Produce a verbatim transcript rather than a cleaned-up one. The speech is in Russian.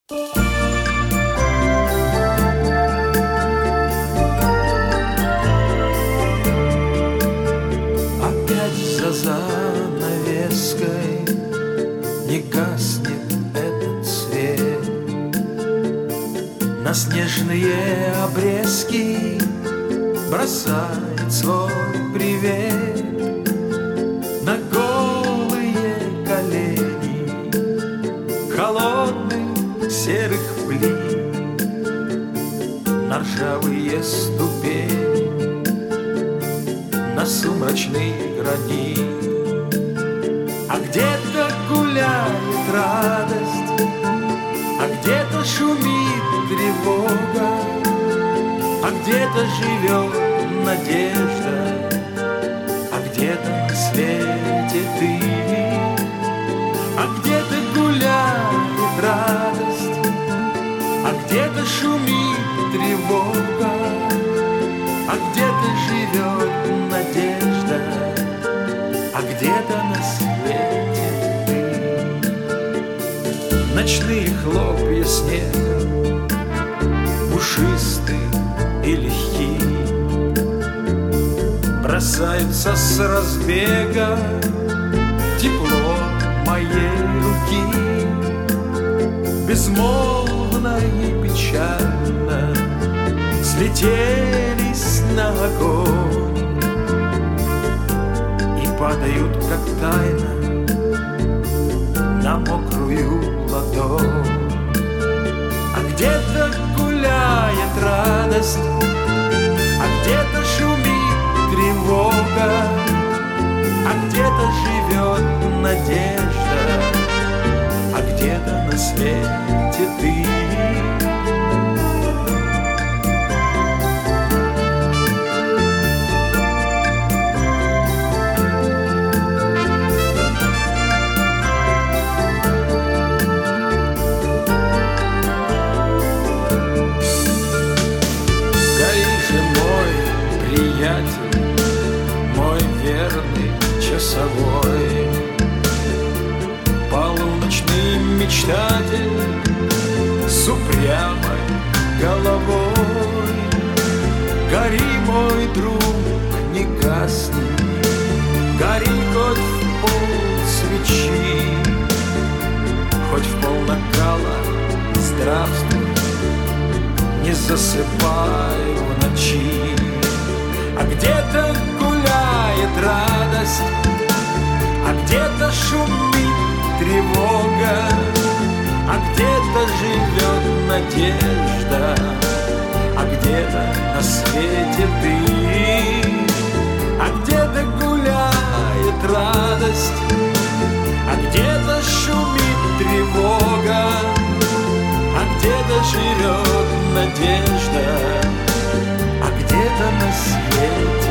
Опять за занавеской не гаснет этот свет. На снежные обрезки бросает свой привет. На голые колени холодных серых плит, на ржавые ступени, на сумрачный гранит. А где-то гуляет радость, а где-то шумит тревога, а где-то живет надежда, а где-то на свете ты. А где-то гуляет радость, а где-то шумит тревога, а где-то живет надежда, а где-то на свете ты. Ночные хлопья снега, пушистые и легкие, бросаются с разбега тепло моей руки. Безмолвно и печально слетелись на огонь и падают, как тайна, на мокрую ладонь. А где-то гуляет радость, а где-то шумит тревога, а где-то живет надежда, а где-то на свете ты. Мой верный часовой, полуночный мечтатель с упрямой головой. Гори, мой друг, не гасни, гори хоть в пол свечи, хоть в пол накала, здравствуй, не засыпай в ночи. А где-то гуляет радость, а где-то шумит тревога, а где-то живет надежда, а где-то на свете ты. А где-то гуляет радость, а где-то шумит тревога, а где-то живет надежда, а где-то на свете